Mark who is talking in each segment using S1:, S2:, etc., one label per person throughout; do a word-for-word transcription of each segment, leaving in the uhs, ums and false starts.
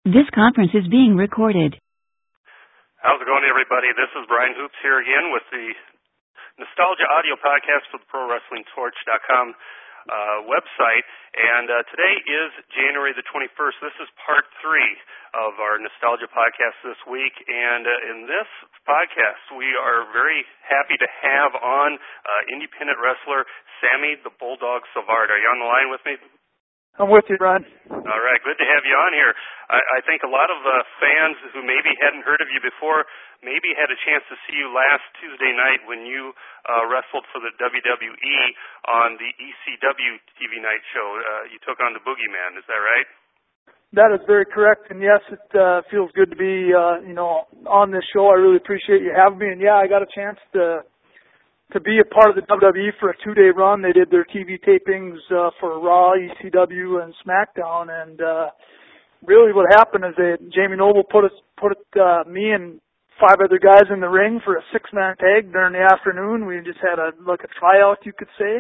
S1: This conference is being recorded.
S2: How's it going, everybody? This is Brian Hoops here again with the Nostalgia Audio Podcast for the Pro Wrestling Torch dot com uh, website. And uh, today is January the twenty-first. This is part three of our Nostalgia Podcast this week. And uh, in this podcast, we are very happy to have on uh, independent wrestler Sammy the Bulldog Savard. Are you on the line with me?
S3: I'm with you, Ron.
S2: All right, good to have you on here. I, I think a lot of uh, fans who maybe hadn't heard of you before maybe had a chance to see you last Tuesday night when you uh, wrestled for the W W E on the E C W T V night show. Uh, you took on the Boogeyman, is that right?
S3: That is very correct, and yes, it uh, feels good to be, uh, you know, on this show. I really appreciate you having me, and yeah, I got a chance to to be a part of the W W E for a two-day run. They did their T V tapings uh, for Raw, E C W, and SmackDown, and uh, really what happened is that Jamie Noble put us, put uh, me and five other guys in the ring for a six-man tag during the afternoon. We just had a like a tryout, you could say,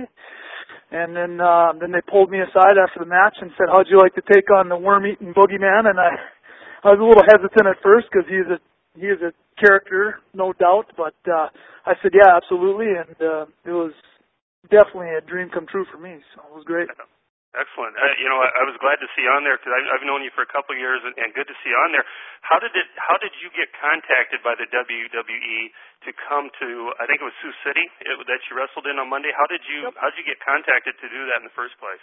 S3: and then uh, then they pulled me aside after the match and said, "How'd you like to take on the worm-eating Boogeyman?" And I, I was a little hesitant at first because he's a he is a character, no doubt, but uh, I said, yeah, absolutely, and uh, it was definitely a dream come true for me, so it was great.
S2: Excellent. Uh, you know, I, I was glad to see you on there because I've known you for a couple of years, and, and good to see you on there. How did it? How did you get contacted by the W W E to come to? I think it was Sioux City it, that you wrestled in on Monday. How did you? Yep. How did you get contacted to do that in the first place?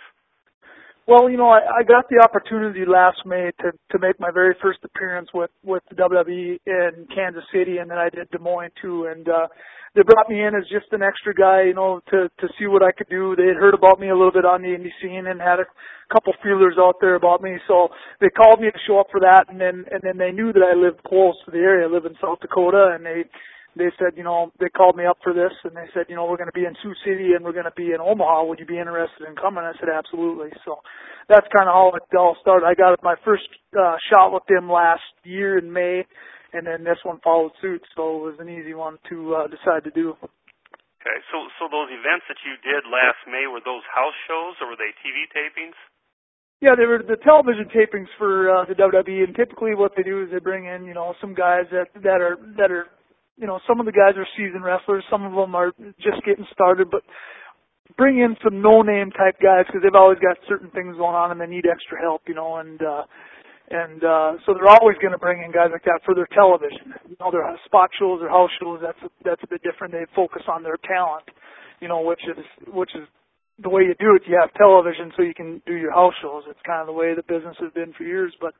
S3: Well, you know, I, I got the opportunity last May to, to make my very first appearance with, with the W W E in Kansas City, and then I did Des Moines too. And uh, they brought me in as just an extra guy, you know, to, to see what I could do. They had heard about me a little bit on the indie scene and had a couple feelers out there about me. So they called me to show up for that, and then and then they knew that I lived close to the area. I live in South Dakota, and they they said, you know, they called me up for this, and they said, you know, we're going to be in Sioux City and we're going to be in Omaha. Would you be interested in coming? I said, absolutely. So that's kind of how it all started. I got my first uh, shot with them last year in May, and then this one followed suit, so it was an easy one to uh, decide to do.
S2: Okay, so so those events that you did last May, were those house shows or were they T V tapings?
S3: Yeah, they were the television tapings for uh, the W W E, and typically what they do is they bring in, you know, some guys that that are that are you know, some of the guys are seasoned wrestlers, some of them are just getting started, but bring in some no-name type guys because they've always got certain things going on and they need extra help, you know, and uh, and uh, so they're always going to bring in guys like that for their television. You know, their spot shows or house shows, that's a, that's a bit different. They focus on their talent, you know, which is which is the way you do it. You have television so you can do your house shows. It's kind of the way the business has been for years, but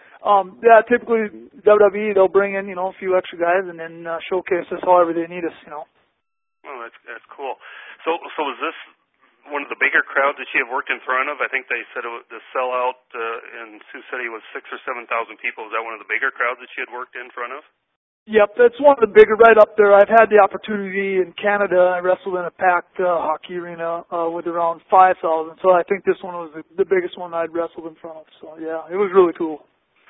S3: Um, yeah, typically W W E, they'll bring in, you know, a few extra guys and then uh, showcase us however they need us, you know.
S2: Oh, that's that's cool. So, so was this one of the bigger crowds that you have worked in front of? I think they said it was, the sellout uh, in Sioux City was six or seven thousand people. Is that one of the bigger crowds that you had worked in front of?
S3: Yep, that's one of the bigger, right up there. I've had the opportunity in Canada. I wrestled in a packed uh, hockey arena uh, with around five thousand. So I think this one was the, the biggest one I'd wrestled in front of. So yeah, it was really cool.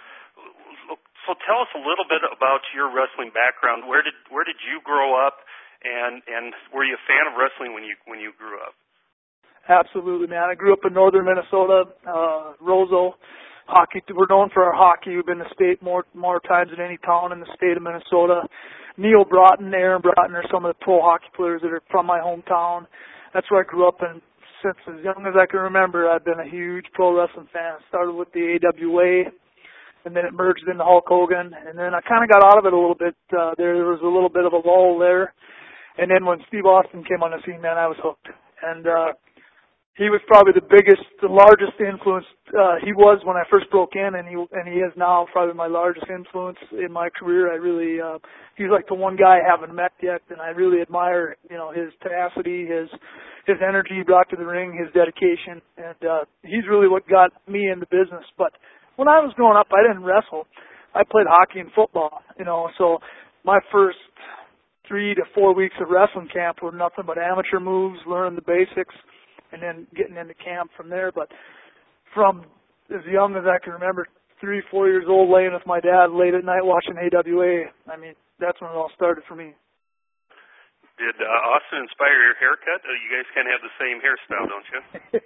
S2: So tell us a little bit about your wrestling background. Where did where did you grow up, and and were you a fan of wrestling when you when you grew up?
S3: Absolutely, man. I grew up in northern Minnesota, uh, Roseau. Hockey. We're known for our hockey. We've been to state more more times than any town in the state of Minnesota. Neil Broughton, Aaron Broughton are some of the pro hockey players that are from my hometown. That's where I grew up, and since as young as I can remember, I've been a huge pro wrestling fan. I started with the A W A. And then it merged into Hulk Hogan, and then I kind of got out of it a little bit. Uh, there, there was a little bit of a lull there, and then when Steve Austin came on the scene, man, I was hooked. And uh, he was probably the biggest, the largest influence. Uh, he was when I first broke in, and he and he is now probably my largest influence in my career. I really, uh, he's like the one guy I haven't met yet, and I really admire, you know, his tenacity, his his energy he brought to the ring, his dedication, and uh, he's really what got me in the business. But when I was growing up, I didn't wrestle. I played hockey and football, you know, so my first three to four weeks of wrestling camp were nothing but amateur moves, learning the basics, and then getting into camp from there. But from as young as I can remember, three, four years old, laying with my dad late at night watching A W A, I mean, that's when it all started for me.
S2: Did uh, Austin inspire your haircut? Uh, you guys kind of have the same hairstyle, don't you?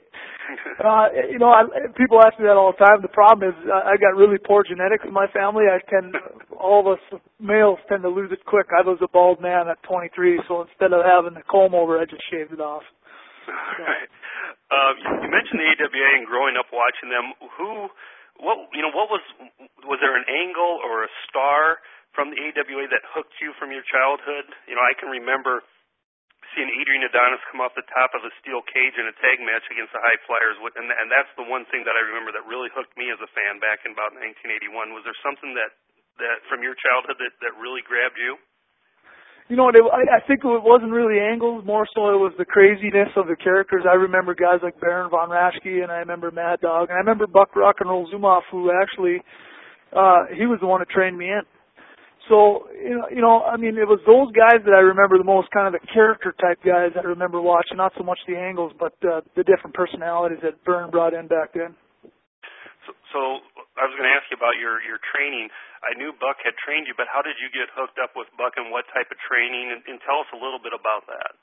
S3: uh, you know, I, people ask me that all the time. The problem is I, I got really poor genetics in my family. I tend, all of us males tend to lose it quick. I was a bald man at twenty-three, so instead of having the comb over, I just shaved it off.
S2: All right. Uh, you, you mentioned the A W A and growing up watching them. Who, what, you know, what was, was there an angle or a star from the A W A that hooked you from your childhood? You know, I can remember seeing Adrian Adonis come off the top of a steel cage in a tag match against the High Flyers, and, and that's the one thing that I remember that really hooked me as a fan back in about nineteen eighty-one. Was there something that, that from your childhood that, that really grabbed you?
S3: You know, they, I, I think it wasn't really angles, more so it was the craziness of the characters. I remember guys like Baron von Raschke, and I remember Mad Dog, and I remember Buck Rock and Roll Zumhofe, who actually, uh, he was the one who trained me in. So, you know, you know, I mean, it was those guys that I remember the most, kind of the character type guys I remember watching, not so much the angles, but uh, the different personalities that Vern brought in back then.
S2: So, so I was going to ask you about your, your training. I knew Buck had trained you, but how did you get hooked up with Buck and what type of training? And, and tell us a little bit about that.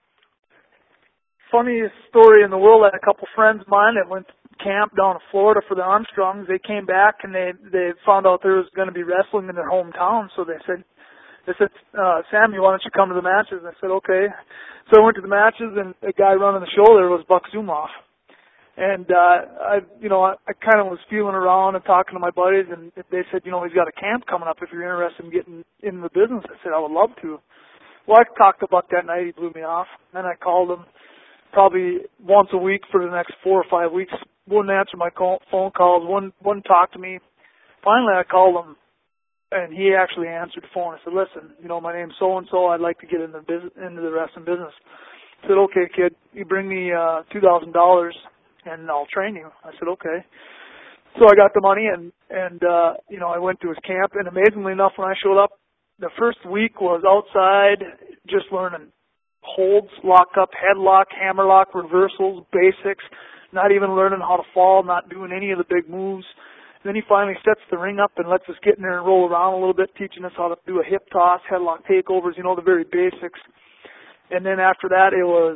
S3: Funniest story in the world, I had a couple friends of mine that went to camp down in Florida for the Armstrongs. They came back and they, they found out there was going to be wrestling in their hometown, so they said, they said, uh, Sammy, why don't you come to the matches? And I said, okay. So I went to the matches, and the guy running the show there was Buck Zumhofe. And, uh, I, you know, I, I kind of was feeling around and talking to my buddies, and they said, you know, he's got a camp coming up if you're interested in getting into the business. I said, I would love to. Well, I talked to Buck that night. He blew me off. Then I called him probably once a week for the next four or five weeks. Wouldn't answer my call, phone calls. Wouldn't, wouldn't talk to me. Finally, I called him, and he actually answered the phone. I said, listen, you know, my name's so-and-so. I'd like to get into the, business, into the wrestling business. I said, okay, kid, you bring me uh, two thousand dollars. And I'll train you. I said, okay. So I got the money, and, and uh, you know, I went to his camp, and amazingly enough, when I showed up, the first week was outside, just learning holds, lock up, headlock, hammerlock, reversals, basics, not even learning how to fall, not doing any of the big moves. Then he finally sets the ring up and lets us get in there and roll around a little bit, teaching us how to do a hip toss, headlock takeovers, you know, the very basics. And then after that, it was,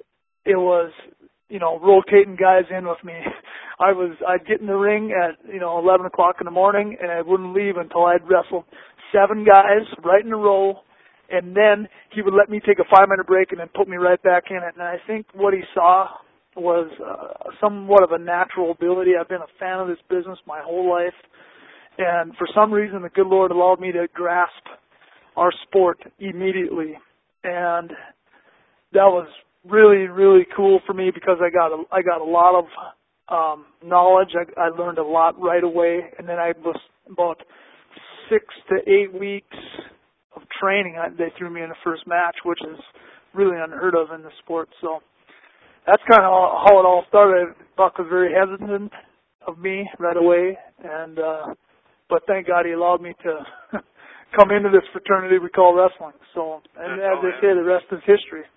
S3: it was, you know, rotating guys in with me. I was, I'd get in the ring at, you know, eleven o'clock in the morning, and I wouldn't leave until I'd wrestled seven guys right in a row, and then he would let me take a five-minute break and then put me right back in it. And I think what he saw was uh, somewhat of a natural ability. I've been a fan of this business my whole life, and for some reason the good Lord allowed me to grasp our sport immediately, and that was really, really cool for me because I got a, I got a lot of um, knowledge. I, I learned a lot right away, and then I was about six to eight weeks of training. I, they threw me in the first match, which is really unheard of in the sport. So that's kind of how it all started. Buck was very hesitant of me right away, and uh, but thank God he allowed me to come into this fraternity we call wrestling. So, and as they say, the rest is history.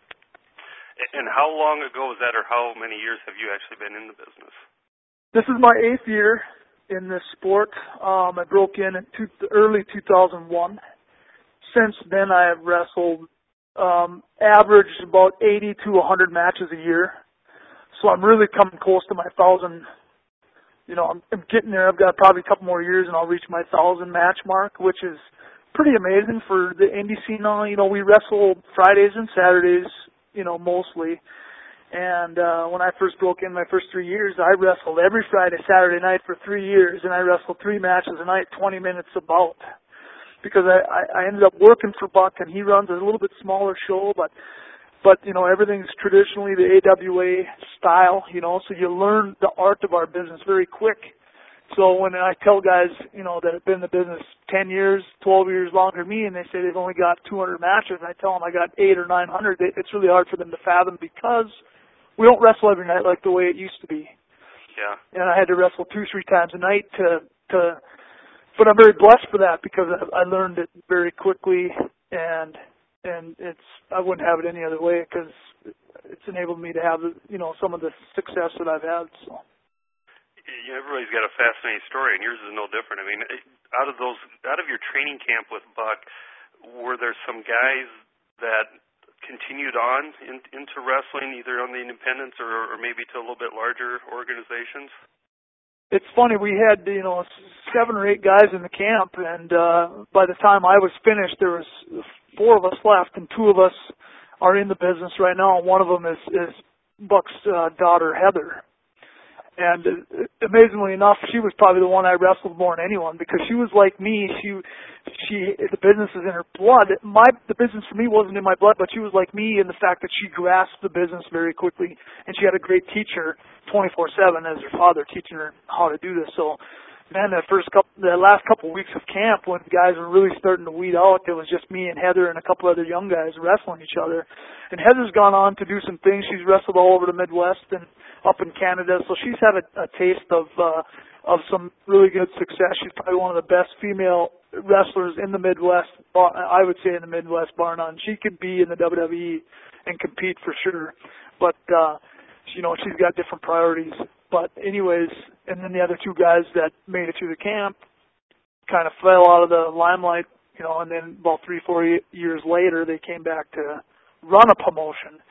S2: And how long ago was that, or how many years have you actually been in the business?
S3: This is my eighth year in this sport. Um, I broke in in two, early two thousand one. Since then, I have wrestled um, averaged about eighty to one hundred matches a year. So I'm really coming close to my thousand. You know, I'm, I'm getting there. I've got probably a couple more years, and I'll reach my thousand match mark, which is pretty amazing for the indie scene now. You know, we wrestle Fridays and Saturdays, you know, mostly. And uh, when I first broke in my first three years, I wrestled every Friday, Saturday night for three years, and I wrestled three matches a night, twenty minutes about. Because I, I, I ended up working for Buck, and he runs a little bit smaller show, but, but you know, everything's traditionally the A W A style, you know, so you learn the art of our business very quick. So when I tell guys, you know, that have been in the business ten years, twelve years longer than me, and they say they've only got two hundred matches, and I tell them I got eight or nine hundred, it's really hard for them to fathom because we don't wrestle every night like the way it used to be.
S2: Yeah.
S3: And I had to wrestle two, three times a night to, to, but I'm very blessed for that because I, I learned it very quickly, and, and it's, I wouldn't have it any other way because it's enabled me to have, you know, some of the success that I've had, so.
S2: Yeah, everybody's got a fascinating story, and yours is no different. I mean, out of those, out of your training camp with Buck, were there some guys that continued on in, into wrestling, either on the independents or, or maybe to a little bit larger organizations?
S3: It's funny, we had, you know, seven or eight guys in the camp, and uh, by the time I was finished, there was four of us left, and two of us are in the business right now, and one of them is, is Buck's uh, daughter, Heather. And uh, amazingly enough, she was probably the one I wrestled more than anyone, because she was like me. She, she, the business is in her blood. My, the business for me wasn't in my blood, but she was like me in the fact that she grasped the business very quickly, and she had a great teacher, twenty-four seven, as her father, teaching her how to do this. So, man, the first couple, the last couple of weeks of camp, when guys were really starting to weed out, it was just me and Heather and a couple other young guys wrestling each other. And Heather's gone on to do some things. She's wrestled all over the Midwest and up in Canada, so she's had a, a taste of uh, of some really good success. She's probably one of the best female wrestlers in the Midwest, I would say in the Midwest, bar none. She could be in the W W E and compete for sure, but uh, you know, she's got different priorities. But anyways, and then the other two guys that made it through the camp kind of fell out of the limelight, you know, and then about three, four years later, they came back to run a promotion.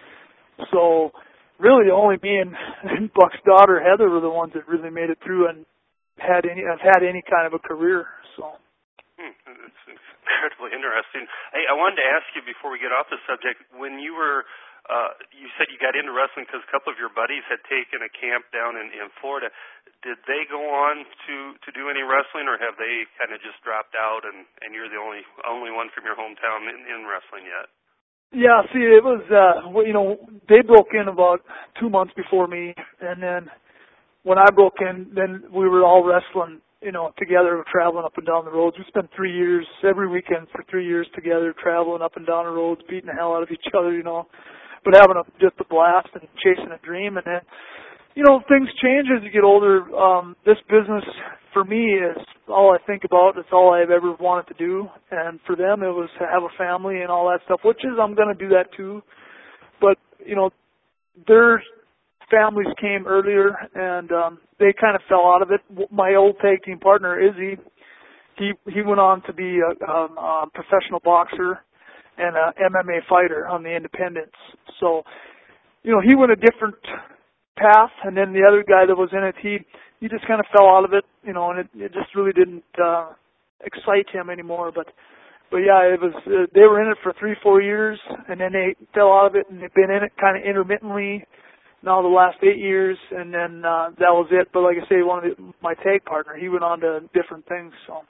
S3: So really, only me and, and Buck's daughter, Heather, were the ones that really made it through and had any have had any kind of a career. So,
S2: hmm, it's, it's incredibly interesting. Hey, I wanted to ask you before we get off the subject, when you were, uh, you said you got into wrestling because a couple of your buddies had taken a camp down in, in Florida. Did they go on to, to do any wrestling, or have they kind of just dropped out and, and you're the only only one from your hometown in, in wrestling yet?
S3: Yeah, see, it was, uh, well, you know, they broke in about two months before me, and then when I broke in, then we were all wrestling, you know, together, traveling up and down the roads. We spent three years, every weekend for three years together, traveling up and down the roads, beating the hell out of each other, you know, but having a, just a blast and chasing a dream. And then, you know, things change as you get older. Um, this business, for me, is all I think about. It's all I've ever wanted to do. And for them, it was to have a family and all that stuff, which is, I'm going to do that too. But, you know, their families came earlier, and um, they kind of fell out of it. My old tag team partner, Izzy, he he went on to be a, um, a professional boxer and a M M A fighter on the independents. So, you know, he went a different path, and then the other guy that was in it, he he just kind of fell out of it, you know, and it, it just really didn't uh, excite him anymore. But but yeah, it was uh, they were in it for three, four years, and then they fell out of it, and they've been in it kind of intermittently now the last eight years, and then uh, that was it. But like I say, one of the, my tag partner, he went on to different things. So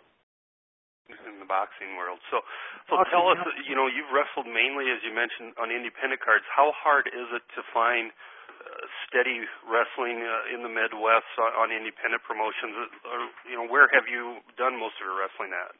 S2: in the boxing world, so so boxing, tell us, yeah. You know, you've wrestled mainly, as you mentioned, on independent cards. How hard is it to find steady wrestling uh, in the Midwest on, on independent promotions? Or, you know, where have you done most of your wrestling at?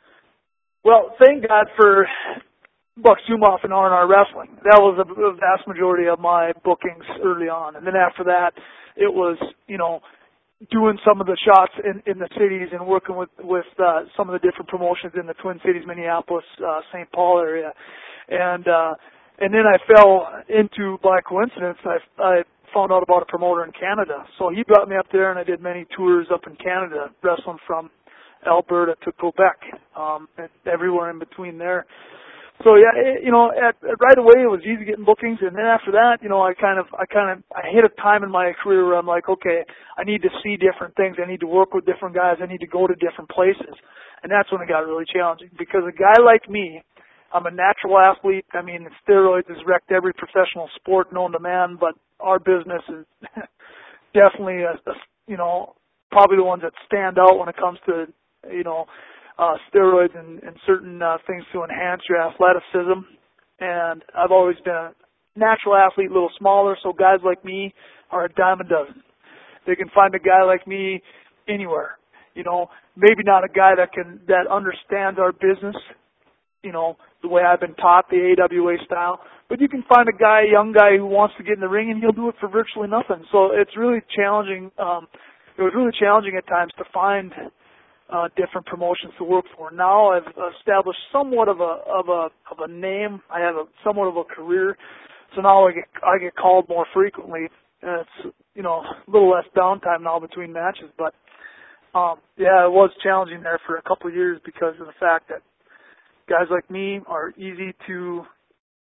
S3: Well, thank God for Buck Zumhofe and R and R Wrestling. That was a, a vast majority of my bookings early on. And then after that, it was, you know, doing some of the shots in, in the cities and working with, with uh, some of the different promotions in the Twin Cities, Minneapolis, uh, Saint Paul area. And, uh, And then I fell into, by coincidence, I, I found out about a promoter in Canada. So he brought me up there, and I did many tours up in Canada, wrestling from Alberta to Quebec, um, and everywhere in between there. So yeah, it, you know, at, at right away it was easy getting bookings, and then after that, you know, I kind of, I kind of, I hit a time in my career where I'm like, okay, I need to see different things. I need to work with different guys. I need to go to different places, and that's when it got really challenging because a guy like me, I'm a natural athlete. I mean, steroids has wrecked every professional sport known to man, but our business is definitely, a, a, you know, probably the ones that stand out when it comes to, you know, uh, steroids and, and certain uh, things to enhance your athleticism. And I've always been a natural athlete, a little smaller, so guys like me are a dime a dozen. They can find a guy like me anywhere. You know, maybe not a guy that can that understands our business, you know, the way I've been taught, the A W A style. But you can find a guy, a young guy who wants to get in the ring, and he'll do it for virtually nothing. So it's really challenging. Um, it was really challenging at times to find uh, different promotions to work for. Now I've established somewhat of a of a of a name. I have a somewhat of a career. So now I get I get called more frequently. And it's, you know, a little less downtime now between matches. But um, yeah, it was challenging there for a couple of years because of the fact that guys like me are easy to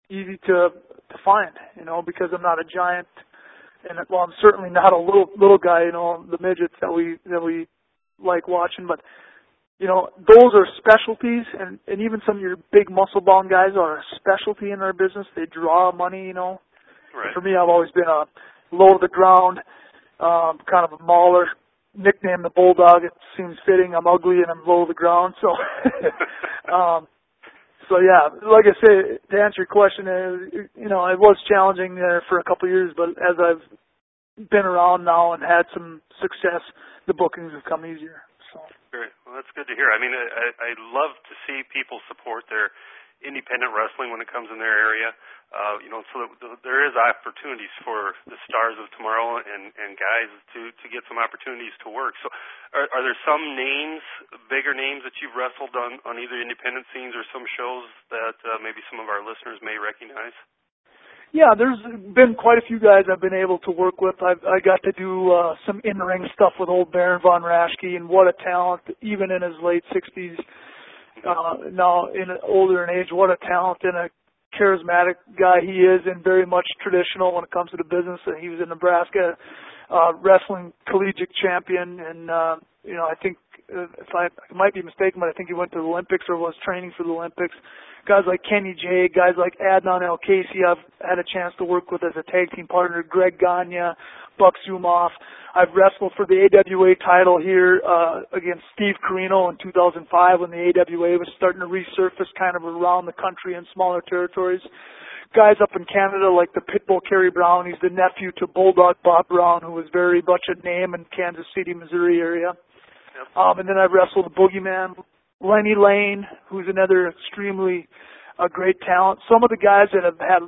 S3: easy to to find, you know, because I'm not a giant, and well, I'm certainly not a little little guy, you know, the midgets that we that we like watching, but you know, those are specialties, and, and even some of your big muscle-bound guys are a specialty in our business. They draw money, you know.
S2: Right.
S3: For me, I've always been a low-to-the-ground, um, kind of a mauler. Nickname the Bulldog. It seems fitting. I'm ugly and I'm low-to-the-ground. So, um, so yeah, like I say, to answer your question, uh, you know, it was challenging there for a couple of years, but as I've been around now and had some success, the bookings have come easier. So.
S2: Great. Well, that's good to hear. I mean, I, I love to see people support their independent wrestling when it comes in their area. Uh, you know, so that there is opportunities for the stars of tomorrow and, and guys to, to get some opportunities to work. So are, are there some names, bigger names that you've wrestled on, on either independent scenes or some shows that uh, maybe some of our listeners may recognize?
S3: Yeah, there's been quite a few guys I've been able to work with. I've, I got to do uh, some in-ring stuff with old Baron von Raschke, and what a talent, even in his late sixties, uh, now in older in age, what a talent and a charismatic guy he is, and very much traditional when it comes to the business. He was a Nebraska uh, wrestling collegiate champion, and uh, you know, I think uh, if I, I might be mistaken, but I think he went to the Olympics or was training for the Olympics. Guys like Kenny J, guys like Adnan El Casey, I've had a chance to work with as a tag team partner. Greg Gagne, Buck Zumoff. I've wrestled for the A W A title here uh, against Steve Corino in two thousand five when the A W A was starting to resurface kind of around the country in smaller territories. Guys up in Canada like the Pitbull Kerry Brown. He's the nephew to Bulldog Bob Brown, who was very much a name in Kansas City, Missouri area. Yep. Um, and then I've wrestled the Boogeyman, Lenny Lane, who's another extremely uh, great talent. Some of the guys that have had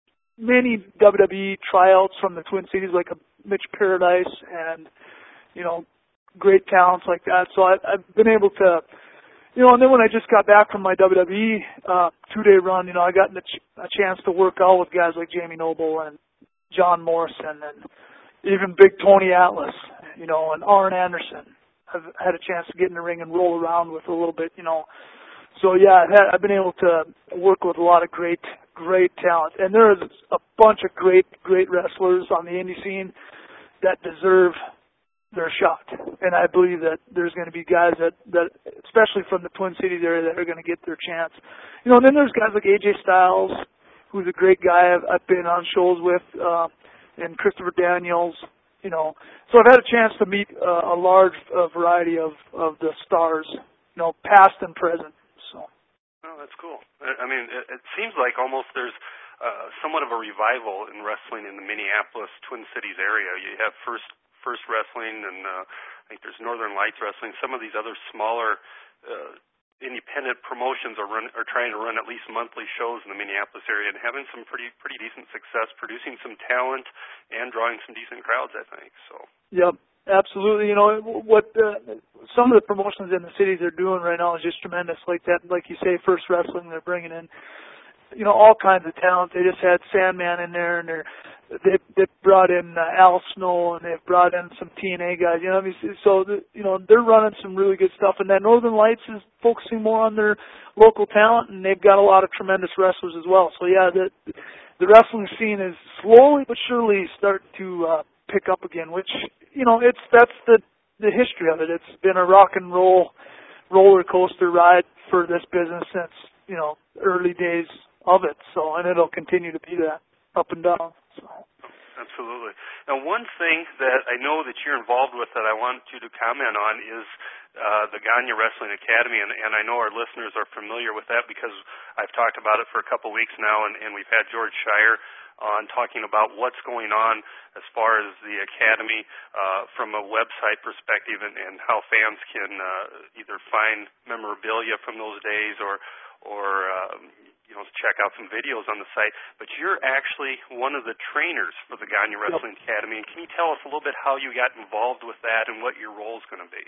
S3: many W W E tryouts from the Twin Cities, like a Mitch Paradise, and you know, great talents like that. So I, I've been able to, you know, and then when I just got back from my W W E uh, two-day run, you know, I got a, ch- a chance to work out with guys like Jamie Noble and John Morrison and even Big Tony Atlas, you know, and Arn Anderson. I've had a chance to get in the ring and roll around with a little bit, you know. So, yeah, I've, had, I've been able to work with a lot of great, great talent. And there is a bunch of great, great wrestlers on the indie scene that deserve their shot. And I believe that there's going to be guys that, that, especially from the Twin Cities area, that are going to get their chance. You know, and then there's guys like A J Styles, who's a great guy I've, I've been on shows with, uh, and Christopher Daniels. You know, so I've had a chance to meet uh, a large uh, variety of, of the stars, you know, past and present. So.
S2: Oh, that's cool. I mean, it, it seems like almost there's uh, somewhat of a revival in wrestling in the Minneapolis Twin Cities area. You have First First Wrestling, and uh, I think there's Northern Lights Wrestling. Some of these other smaller uh, independent promotions are run are trying to run at least monthly shows in the Minneapolis area and having some pretty pretty decent success, producing some talent and drawing some decent crowds, I think. So.
S3: Yep, absolutely. You know what? Uh, some of the promotions in the cities are doing right now is just tremendous. Like that, like you say, First Wrestling, they're bringing in, you know, all kinds of talent. They just had Sandman in there, and they're they they brought in uh, Al Snow, and they've brought in some T N A guys. You know, I mean, so the, you know they're running some really good stuff. And that Northern Lights is focusing more on their local talent, and they've got a lot of tremendous wrestlers as well. So yeah, the the wrestling scene is slowly but surely starting to uh, pick up again. Which you know, it's that's the the history of it. It's been a rock and roll roller coaster ride for this business since you know early days of it. So and it'll continue to be that up and down. So.
S2: Absolutely. Now, one thing that I know that you're involved with that I want you to comment on is uh, the Gagne Wrestling Academy, and, and I know our listeners are familiar with that because I've talked about it for a couple weeks now, and, and we've had George Shire on talking about what's going on as far as the Academy uh, from a website perspective and, and how fans can uh, either find memorabilia from those days or, or um, you know, check out some videos on the site, but you're actually one of the trainers for the Gagne Wrestling yep. Academy. And can you tell us a little bit how you got involved with that and what your role is going to be?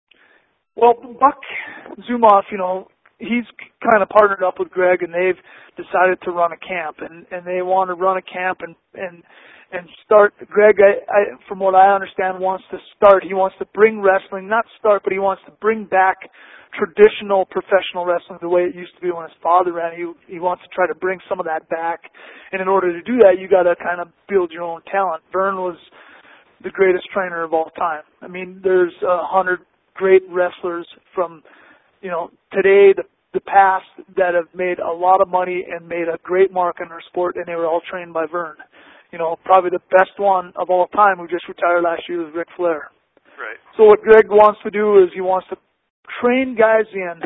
S3: Well, Buck Zumoff, you know, he's kind of partnered up with Greg, and they've decided to run a camp, and, and they want to run a camp and, and and start. Greg, I, I, from what I understand, wants to start. He wants to bring wrestling, not start, but he wants to bring back traditional professional wrestling the way it used to be when his father ran. He he wants to try to bring some of that back, and in order to do that, you got to kind of build your own talent. Vern was the greatest trainer of all time. I mean, there's a hundred great wrestlers from, you know, today, the the past, that have made a lot of money and made a great mark in our sport, and they were all trained by Vern. You know, probably the best one of all time who just retired last year was Ric Flair.
S2: Right.
S3: So what Greg wants to do is he wants to train guys in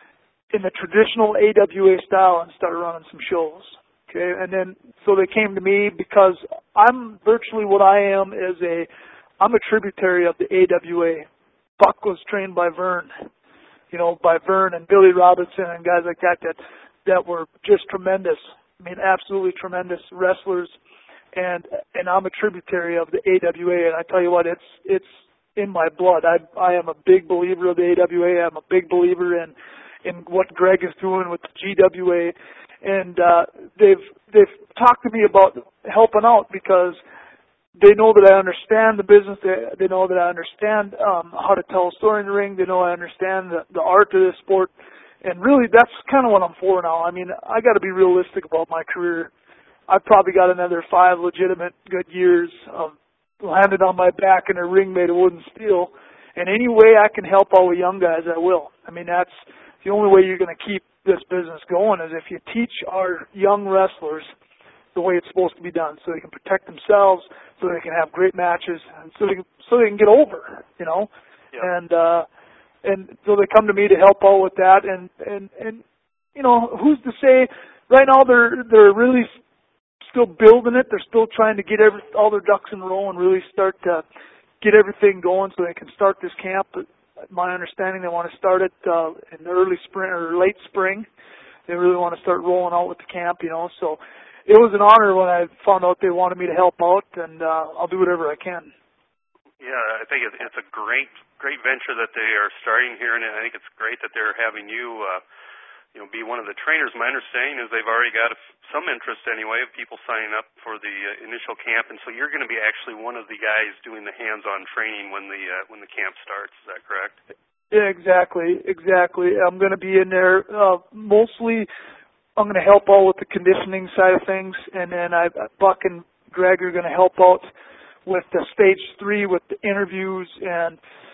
S3: in the traditional A W A style and start running some shows. Okay, and then so they came to me because I'm virtually what I am is a I'm a tributary of the A W A. Buck was trained by Vern, you know, by Vern and Billy Robinson and guys like that that that were just tremendous. I mean, absolutely tremendous wrestlers, and and I'm a tributary of the A W A. And I tell you what, it's it's in my blood. I I am a big believer of the A W A. I'm a big believer in in what Greg is doing with the G W A, and uh, they've they've talked to me about helping out because they know that I understand the business. They, they know that I understand um, how to tell a story in the ring. They know I understand the, the art of this sport, and really that's kind of what I'm for now. I mean, I got to be realistic about my career. I've probably got another five legitimate good years of landed on my back in a ring made of wood and steel, and any way I can help all the young guys, I will. I mean, that's the only way you're going to keep this business going is if you teach our young wrestlers the way it's supposed to be done, so they can protect themselves, so they can have great matches, and so they can, so they can get over, you know.
S2: Yep.
S3: And uh, and so they come to me to help out with that, and and and you know, who's to say? Right now they're they're really still building it. They're still trying to get every all their ducks in a row and really start to get everything going so they can start this camp. But my understanding, they want to start it uh, in the early spring or late spring. They really want to start rolling out with the camp, you know. So it was an honor when I found out they wanted me to help out, and uh, I'll do whatever I can.
S2: Yeah, I think it's a great, great venture that they are starting here, and I think it's great that they're having you, uh, you know, be one of the trainers. My understanding is they've already got some interest anyway of people signing up for the uh, initial camp, and so you're going to be actually one of the guys doing the hands-on training when the uh, when the camp starts. Is that correct?
S3: Yeah, exactly, exactly. I'm going to be in there uh, mostly. I'm going to help out with the conditioning side of things, and then I, Buck and Greg are going to help out with the stage three, with the interviews and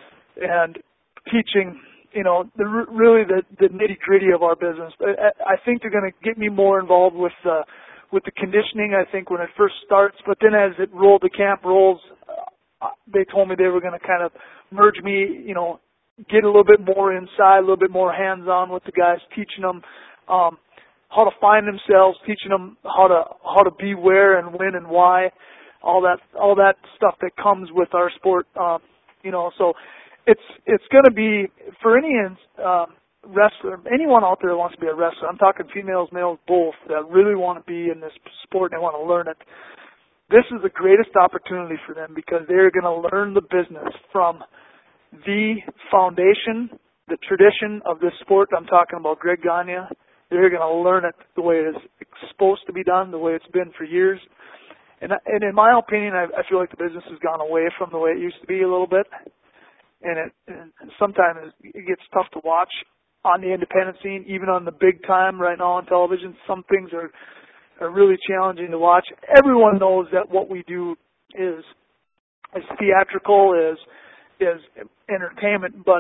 S3: and teaching. You know, the really the, the nitty gritty of our business. I, I think they're going to get me more involved with uh, with the conditioning. I think when it first starts, but then as it rolled, the camp rolls. Uh, they told me they were going to kind of merge me. You know, get a little bit more inside, a little bit more hands-on with the guys, teaching them. Um, how to find themselves, teaching them how to how to be where and when and why, all that all that stuff that comes with our sport. Um, you know, so it's it's going to be for any uh, wrestler, anyone out there that wants to be a wrestler. I'm talking females, males, both that really want to be in this sport and they want to learn it. This is the greatest opportunity for them because they're going to learn the business from the foundation, the tradition of this sport. I'm talking about Greg Gagne. They're going to learn it the way it is supposed to be done, the way it's been for years. And, and in my opinion, I, I feel like the business has gone away from the way it used to be a little bit. And, it, and sometimes it gets tough to watch on the independent scene, even on the big time right now on television. Some things are, are really challenging to watch. Everyone knows that what we do is, is theatrical, is, is entertainment, but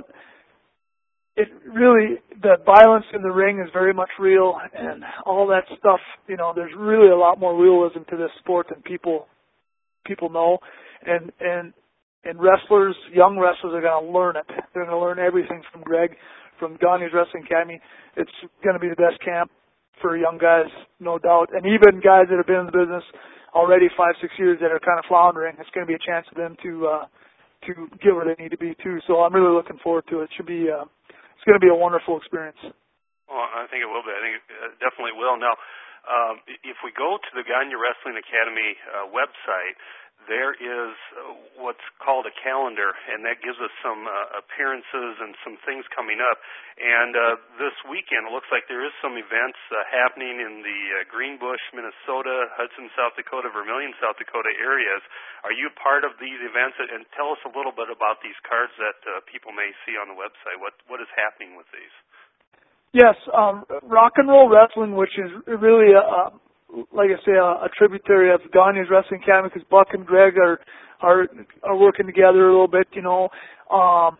S3: it really, the violence in the ring is very much real, and all that stuff, you know, there's really a lot more realism to this sport than people people know. And and and wrestlers, young wrestlers are going to learn it. They're going to learn everything from Greg, from Gagne's Wrestling Academy. It's going to be the best camp for young guys, no doubt. And even guys that have been in the business already five, six years that are kind of floundering, it's going to be a chance for them to uh, to get where they need to be, too. So I'm really looking forward to it. It should be... Uh, It's going to be a wonderful experience.
S2: Well, I think it will be. I think it definitely will. Now, um, if we go to the Gagne Wrestling Academy uh, website, there is what's called a calendar, and that gives us some uh, appearances and some things coming up. And uh, this weekend, it looks like there is some events uh, happening in the uh, Greenbush, Minnesota, Hudson, South Dakota, Vermilion, South Dakota areas. Are you part of these events? And tell us a little bit about these cards that uh, people may see on the website. What What is happening with these?
S3: Yes, um, Rock and Roll Wrestling, which is really a, a like I say, a, a tributary of Gagne's Wrestling Academy, because Buck and Greg are, are are working together a little bit, you know. Um,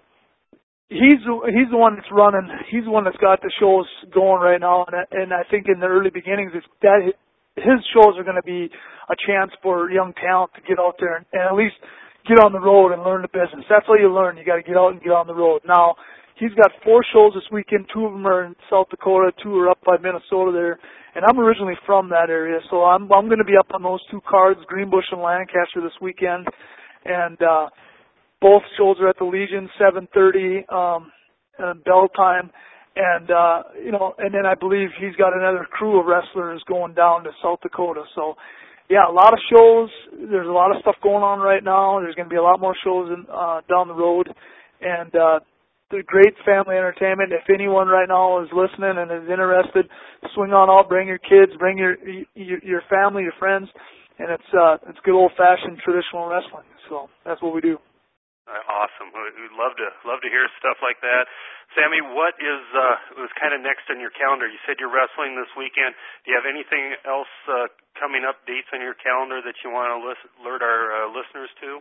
S3: he's he's the one that's running. He's the one that's got the shows going right now, and and I think in the early beginnings, it's that his shows are going to be a chance for young talent to get out there and, and at least get on the road and learn the business. That's how you learn. You got to get out and get on the road. Now, he's got four shows this weekend. Two of them are in South Dakota. Two are up by Minnesota there. And I'm originally from that area, so I'm I'm going to be up on those two cards, Greenbush and Lancaster, this weekend. And uh, both shows are at the Legion, seven thirty um, and bell time. And uh, you know, and then I believe he's got another crew of wrestlers going down to South Dakota. So, yeah, a lot of shows. There's a lot of stuff going on right now. There's going to be a lot more shows in, uh, down the road, and uh, the great family entertainment. If anyone right now is listening and is interested, swing on out, bring your kids, bring your your, your family, your friends, and it's uh, it's good old fashioned traditional wrestling. So that's what we do.
S2: Uh, awesome. We'd love to love to hear stuff like that. Sammy, what is uh, was kind of next on your calendar? You said you're wrestling this weekend. Do you have anything else uh, coming up, dates on your calendar that you want to list, alert our uh, listeners to?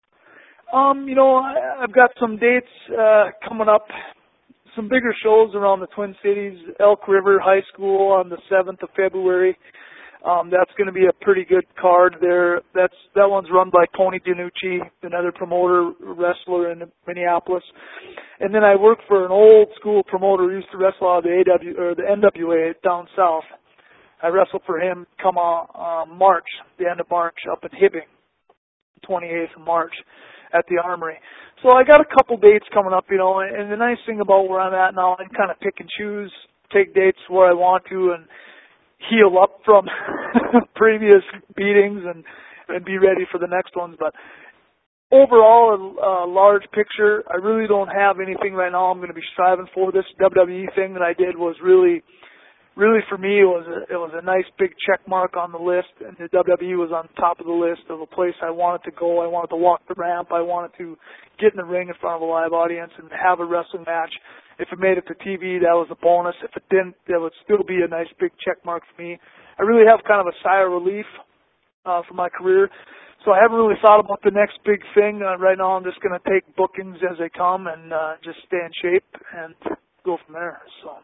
S3: Um, you know, I, I've got some dates uh, coming up, some bigger shows around the Twin Cities, Elk River High School on the seventh of February. Um, that's going to be a pretty good card there. That's that one's run by Tony DiNucci, another promoter, wrestler in Minneapolis. And then I work for an old school promoter who used to wrestle out of the A W or the N W A down south. I wrestled for him come on uh, March, the end of March, up in Hibbing, twenty-eighth of March, at the Armory. So I got a couple dates coming up, you know, and the nice thing about where I'm at now, I can kind of pick and choose, take dates where I want to, and heal up from previous beatings and, and be ready for the next ones. But overall, a, a large picture, I really don't have anything right now I'm going to be striving for. This W W E thing that I did was really, really for me, it was a, it was a nice big check mark on the list, and the W W E was on top of the list of a place I wanted to go. I wanted to walk the ramp. I wanted to get in the ring in front of a live audience and have a wrestling match. If it made it to T V, that was a bonus. If it didn't, that would still be a nice big check mark for me. I really have kind of a sigh of relief uh, for my career. So I haven't really thought about the next big thing. Uh, right now I'm just going to take bookings as they come and uh, just stay in shape and go from there. So.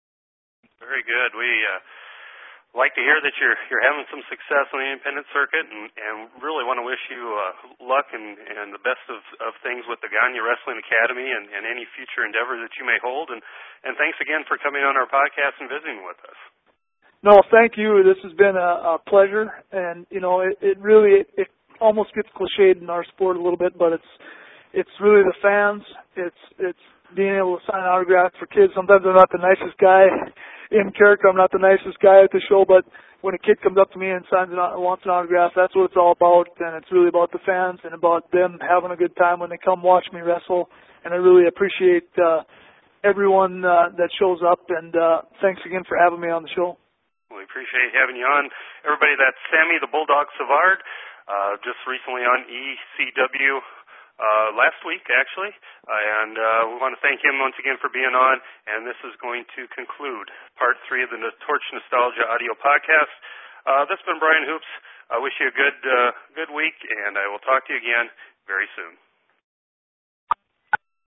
S2: Very good. We uh, like to hear that you're you're having some success on the independent circuit, and, and really want to wish you uh, luck and, and the best of, of things with the Gagne Wrestling Academy and, and any future endeavors that you may hold. And, and thanks again for coming on our podcast and visiting with us.
S3: No, thank you. This has been a, a pleasure, and you know, it, it really it, it almost gets cliched in our sport a little bit, but it's it's really the fans. It's it's being able to sign autographs for kids. Sometimes I'm not the nicest guy in character. I'm not the nicest guy at the show, but when a kid comes up to me and signs an, wants an autograph, that's what it's all about. And it's really about the fans and about them having a good time when they come watch me wrestle. And I really appreciate uh, everyone uh, that shows up. And uh, thanks again for having me on the show.
S2: We appreciate having you on. Everybody, that's Sammy the Bulldog Savard, uh, just recently on E C W. Uh, last week, actually, uh, and uh, we want to thank him once again for being on, and this is going to conclude part three of the Torch Nostalgia audio podcast. Uh, this has been Brian Hoops. I wish you a good, uh, good week, and I will talk to you again very soon.